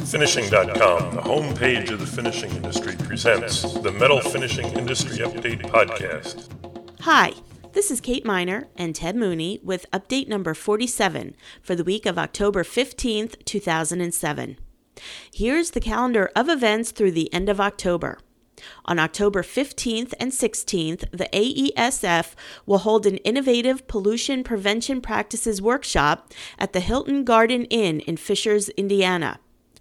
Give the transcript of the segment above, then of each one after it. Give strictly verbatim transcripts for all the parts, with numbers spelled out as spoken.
Finishing dot com, the homepage of the finishing industry, presents the Metal Finishing Industry Update Podcast. Hi, this is Kate Miner and Ted Mooney with update number forty-seven for the week of October fifteenth, two thousand seven. Here's the calendar of events through the end of October. On October fifteenth and sixteenth, the A E S F will hold an innovative pollution prevention practices workshop at the Hilton Garden Inn in Fishers, Indiana.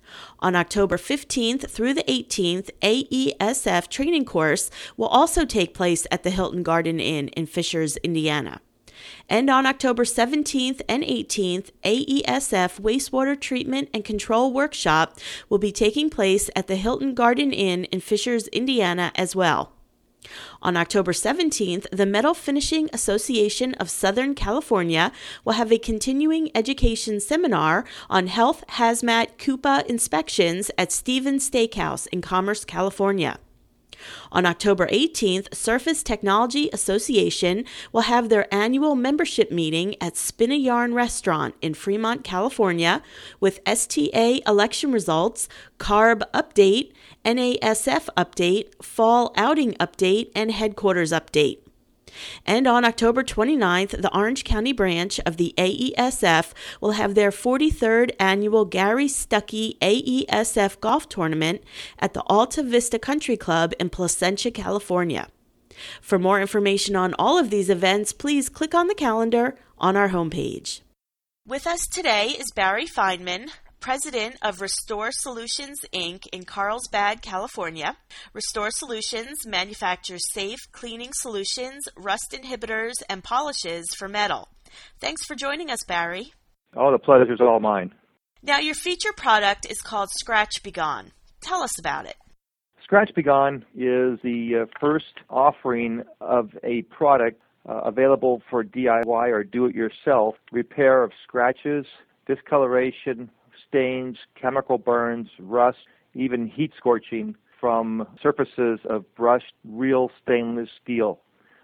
On October fifteenth through the eighteenth, A E S F training course will also take place at the Hilton Garden Inn in Fishers, Indiana. And on October seventeenth and eighteenth, A E S F Wastewater Treatment and Control Workshop will be taking place at the Hilton Garden Inn in Fishers, Indiana as well. On October seventeenth, the Metal Finishing Association of Southern California will have a continuing education seminar on health hazmat CUPA inspections at Stevens Steakhouse in Commerce, California. On October eighteenth, Surface Technology Association will have their annual membership meeting at Spin a Yarn Restaurant in Fremont, California, with S T A election results, CARB update, N A S F update, fall outing update, and headquarters update. And on October twenty-ninth, the Orange County branch of the A E S F will have their forty-third annual Gary Stuckey A E S F golf tournament at the Alta Vista Country Club in Placentia, California. For more information on all of these events, please click on the calendar on our homepage. With us today is Barry Feynman, President of Restore Solutions, Incorporated in Carlsbad, California. Restore Solutions manufactures safe cleaning solutions, rust inhibitors, and polishes for metal. Thanks for joining us, Barry. Oh, the pleasure's all mine. Now, your feature product is called Scratch B Gone. Tell us about it. Scratch B Gone is the uh, first offering of a product uh, available for D I Y or do-it-yourself repair of scratches, discoloration, stains, chemical burns, rust, even heat scorching from surfaces of brushed real stainless steel.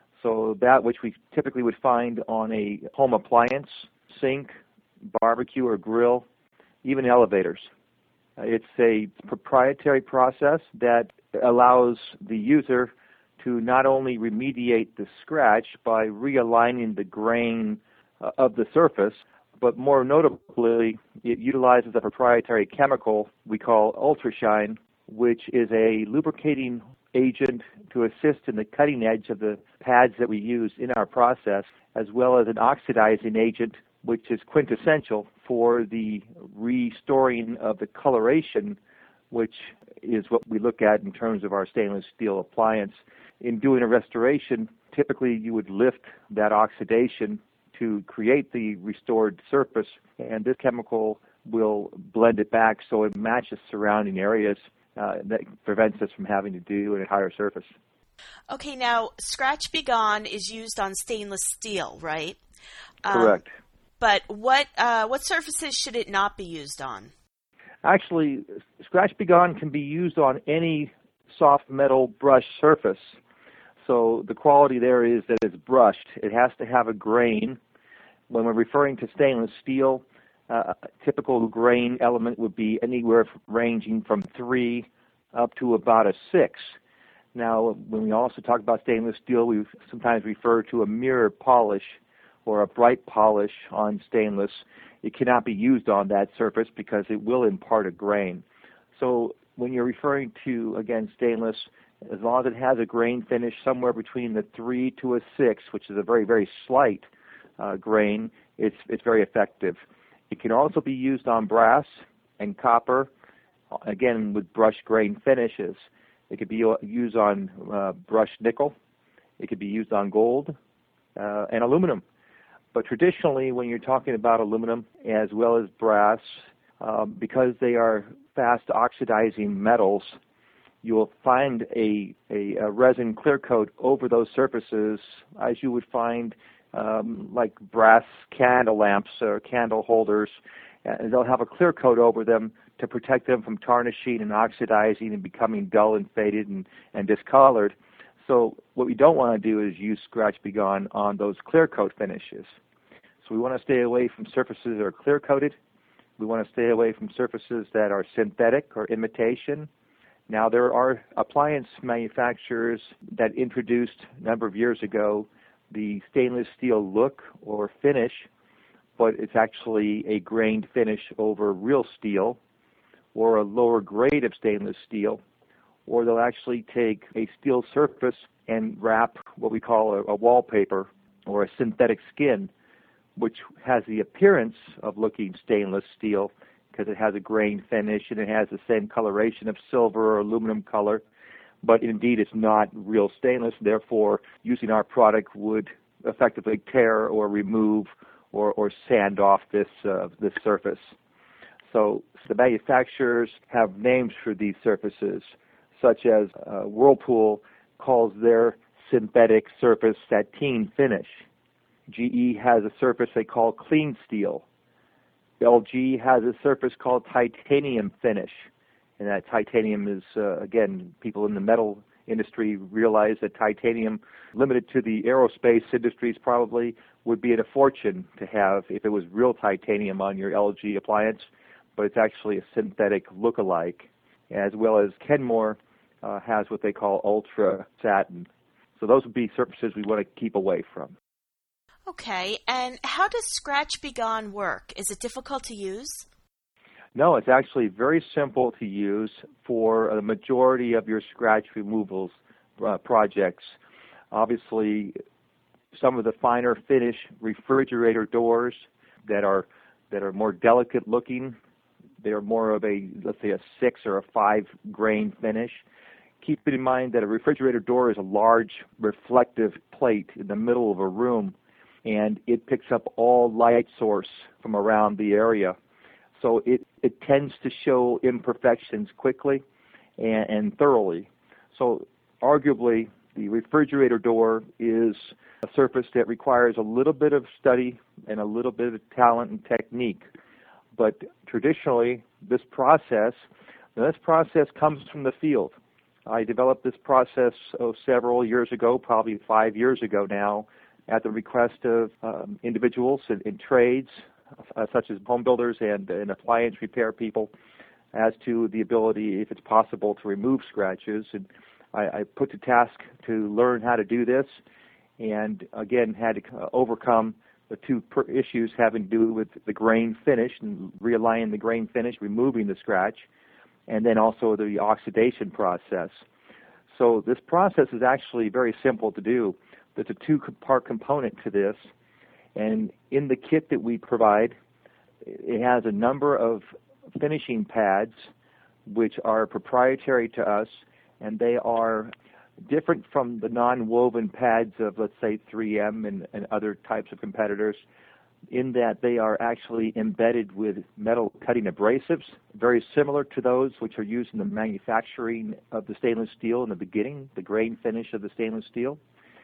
So that which we typically would find on a home appliance, sink, barbecue or grill, even elevators. Uh, it's a proprietary process that allows the user to not only remediate the scratch by realigning the grain uh, of the surface, but more notably, it utilizes a proprietary chemical we call Ultrashine, which is a lubricating agent to assist in the cutting edge of the pads that we use in our process, as well as an oxidizing agent, which is quintessential for the restoring of the coloration, which is what we look at in terms of our stainless steel appliance. In doing a restoration, typically you would lift that oxidation to create the restored surface, and this chemical will blend it back so it matches surrounding areas uh, that prevents us from having to do an entire surface. Okay, now Scratch B Gone is used on stainless steel, right? Correct. Um, but what uh, what surfaces should it not be used on? Actually, Scratch B Gone can be used on any soft metal brush surface. So the quality there is that it's brushed. It has to have a grain. When we're referring to stainless steel, uh, a typical grain element would be anywhere ranging from three up to about a six. Now, when we also talk about stainless steel, we sometimes refer to a mirror polish or a bright polish on stainless. It cannot be used on that surface because it will impart a grain. So when you're referring to, again, stainless, as long as it has a grain finish somewhere between the three to a six, which is a very, very slight uh, grain, it's it's very effective. It can also be used on brass and copper, again with brushed grain finishes. It could be used on uh, brushed nickel. It could be used on gold uh, and aluminum. But traditionally, when you're talking about aluminum as well as brass, um, because they are fast oxidizing metals, you will find a, a, a resin clear coat over those surfaces as you would find um, like brass candle lamps or candle holders. And they'll have a clear coat over them to protect them from tarnishing and oxidizing and becoming dull and faded and, and discolored. So what we don't want to do is use Scratch B Gone on those clear coat finishes. So we want to stay away from surfaces that are clear coated. We want to stay away from surfaces that are synthetic or imitation. Now, there are appliance manufacturers that introduced a number of years ago the stainless steel look or finish, but it's actually a grained finish over real steel or a lower grade of stainless steel, or they'll actually take a steel surface and wrap what we call a, a wallpaper or a synthetic skin, which has the appearance of looking stainless steel because it has a grained finish and it has the same coloration of silver or aluminum color, but indeed it's not real stainless. Therefore, using our product would effectively tear or remove or, or sand off this uh, this surface. So the manufacturers have names for these surfaces, such as uh, Whirlpool calls their synthetic surface sateen finish. G E has a surface they call clean steel. L G has a surface called titanium finish. And that titanium is, uh, again, people in the metal industry realize that titanium, limited to the aerospace industries probably, would be at a fortune to have if it was real titanium on your L G appliance, but it's actually a synthetic look-alike, as well as Kenmore uh, has what they call ultra satin. So those would be surfaces we want to keep away from. Okay, and how does Scratch Be Gone work? Is it difficult to use? No, it's actually very simple to use for the majority of your scratch removals uh, projects. Obviously, some of the finer finish refrigerator doors that are that are more delicate looking, they're more of a, let's say, a six or a five grain finish. Keep in mind that a refrigerator door is a large reflective plate in the middle of a room, and it picks up all light source from around the area. So it, it tends to show imperfections quickly and, and thoroughly. So arguably, the refrigerator door is a surface that requires a little bit of study and a little bit of talent and technique. But traditionally, this process, this process comes from the field. I developed this process oh, several years ago, probably five years ago now, at the request of um, individuals in, in trades, uh, such as home builders and, and appliance repair people, as to the ability, if it's possible, to remove scratches. And I, I put to task to learn how to do this, and again had to uh, overcome the two per issues having to do with the grain finish and realigning the grain finish, removing the scratch, and then also the oxidation process. So this process is actually very simple to do. There's a two-part component to this, and in the kit that we provide, it has a number of finishing pads which are proprietary to us, and they are different from the non-woven pads of, let's say, three M and, and other types of competitors, in that they are actually embedded with metal cutting abrasives, very similar to those which are used in the manufacturing of the stainless steel in the beginning, the grain finish of the stainless steel.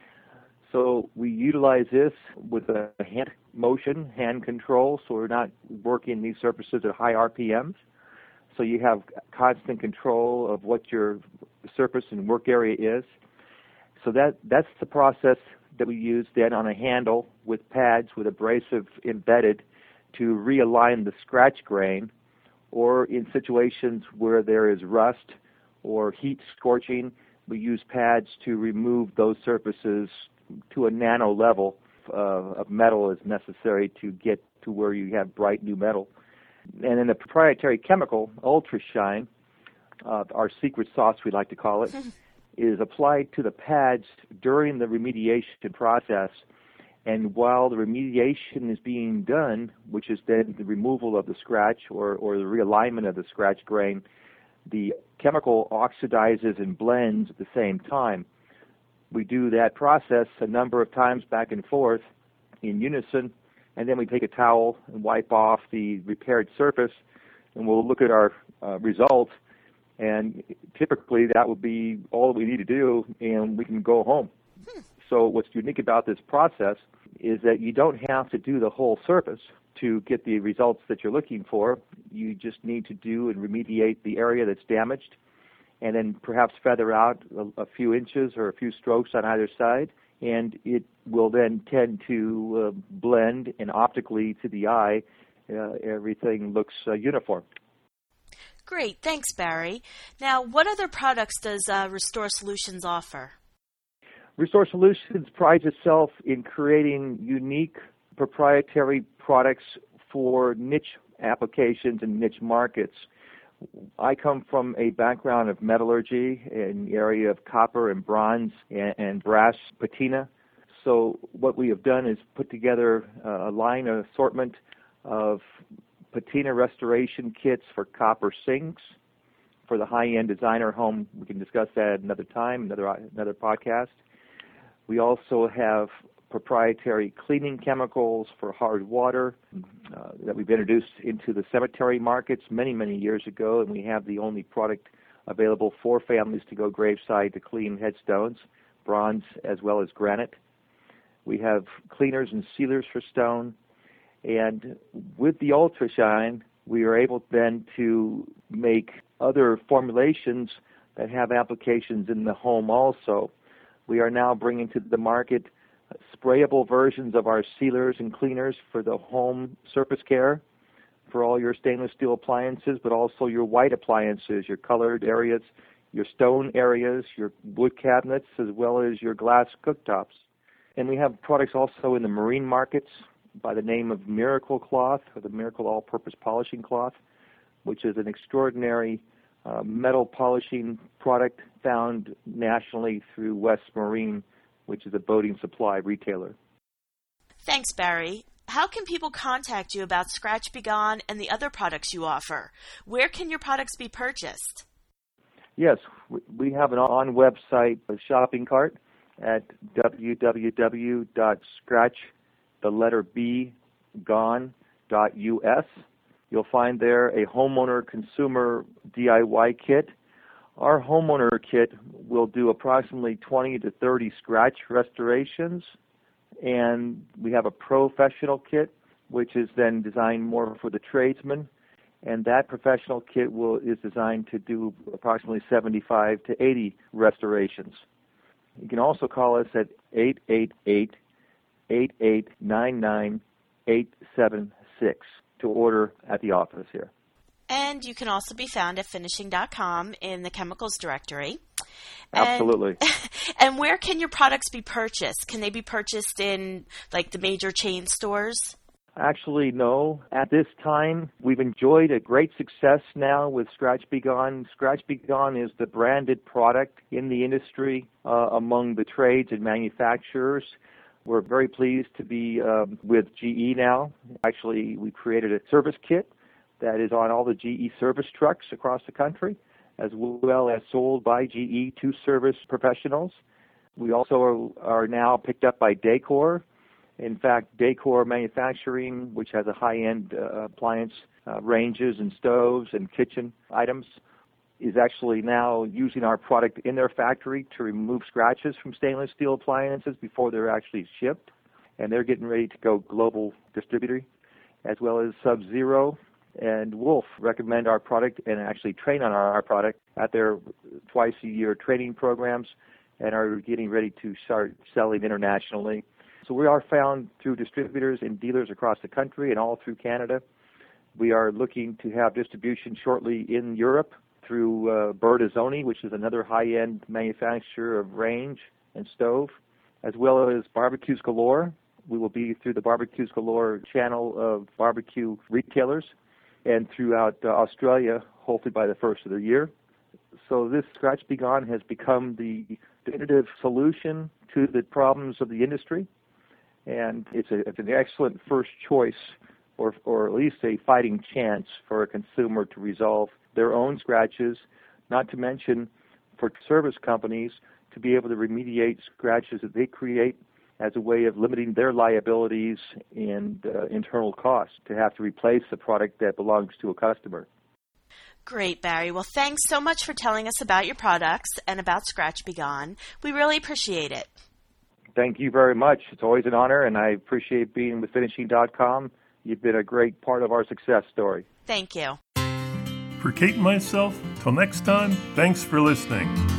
So we utilize this with a hand motion, hand control, so we're not working these surfaces at high R P Ms. So you have constant control of what your surface and work area is. So that that's the process that we use then on a handle with pads with abrasive embedded to realign the scratch grain, or in situations where there is rust or heat scorching, we use pads to remove those surfaces to a nano level uh, of metal is necessary to get to where you have bright new metal. And then the proprietary chemical, UltraShine, uh, our secret sauce we like to call it, is applied to the pads during the remediation process. And while the remediation is being done, which is then the removal of the scratch or, or the realignment of the scratch grain, the chemical oxidizes and blends at the same time. We do that process a number of times back and forth in unison, and then we take a towel and wipe off the repaired surface, and we'll look at our uh, result, and typically that will be all we need to do, and we can go home. Hmm. So what's unique about this process is that you don't have to do the whole surface to get the results that you're looking for. You just need to do and remediate the area that's damaged, and then perhaps feather out a, a few inches or a few strokes on either side, and it will then tend to uh, blend and optically to the eye uh, everything looks uh, uniform. Great. Thanks, Barry. Now, what other products does uh, Restore Solutions offer? Restore Solutions prides itself in creating unique proprietary products for niche applications and niche markets. I come from a background of metallurgy in the area of copper and bronze and, and brass patina. So what we have done is put together a line of assortment of patina restoration kits for copper sinks for the high-end designer home. We can discuss that another time, another another podcast. We also have proprietary cleaning chemicals for hard water uh, that we've introduced into the cemetery markets many, many years ago, and we have the only product available for families to go graveside to clean headstones, bronze as well as granite. We have cleaners and sealers for stone, and with the UltraShine, we are able then to make other formulations that have applications in the home also. We are now bringing to the market sprayable versions of our sealers and cleaners for the home surface care for all your stainless steel appliances, but also your white appliances, your colored areas, your stone areas, your wood cabinets, as well as your glass cooktops. And we have products also in the marine markets by the name of Miracle Cloth, or the Miracle All-Purpose Polishing Cloth, which is an extraordinary uh, metal polishing product found nationally through West Marine, which is a boating supply retailer. Thanks, Barry. How can people contact you about Scratch B Gone and the other products you offer? Where can your products be purchased? Yes, we have an on-website shopping cart at w w w dot scratch the letter B gone dot U S. You'll find there a homeowner consumer D I Y kit. Our homeowner kit will do approximately twenty to thirty scratch restorations, and we have a professional kit, which is then designed more for the tradesman, and that professional kit will is designed to do approximately seventy-five to eighty restorations. You can also call us at eight eight eight, eight eight nine nine, eight seven six to order at the office here. And you can also be found at finishing dot com in the chemicals directory. Absolutely. And, and where can your products be purchased? Can they be purchased in like the major chain stores? Actually, no. At this time, we've enjoyed a great success now with Scratch B Gone. Scratch B Gone is the branded product in the industry uh, among the trades and manufacturers. We're very pleased to be um, with G E now. Actually, we created a service kit that is on all the G E service trucks across the country, as well as sold by G E to service professionals. We also are, are now picked up by Dacor. In fact, Dacor Manufacturing, which has a high-end uh, appliance uh, ranges and stoves and kitchen items, is actually now using our product in their factory to remove scratches from stainless steel appliances before they're actually shipped. And they're getting ready to go global distributor, as well as Sub-Zero and Wolf recommend our product and actually train on our, our product at their twice-a-year training programs and are getting ready to start selling internationally. So we are found through distributors and dealers across the country and all through Canada. We are looking to have distribution shortly in Europe through uh, Bertazzoni, which is another high-end manufacturer of range and stove, as well as Barbecues Galore. We will be through the Barbecues Galore channel of barbecue retailers and throughout uh, Australia, hopefully by the first of the year. So this Scratch B Gone has become the definitive solution to the problems of the industry, and it's, a, it's an excellent first choice, or, or at least a fighting chance for a consumer to resolve their own scratches, not to mention for service companies to be able to remediate scratches that they create as a way of limiting their liabilities and uh, internal costs to have to replace the product that belongs to a customer. Great, Barry. Well, thanks so much for telling us about your products and about Scratch B Gone. We really appreciate it. Thank you very much. It's always an honor, and I appreciate being with finishing dot com. You've been a great part of our success story. Thank you. For Kate and myself, till next time, thanks for listening.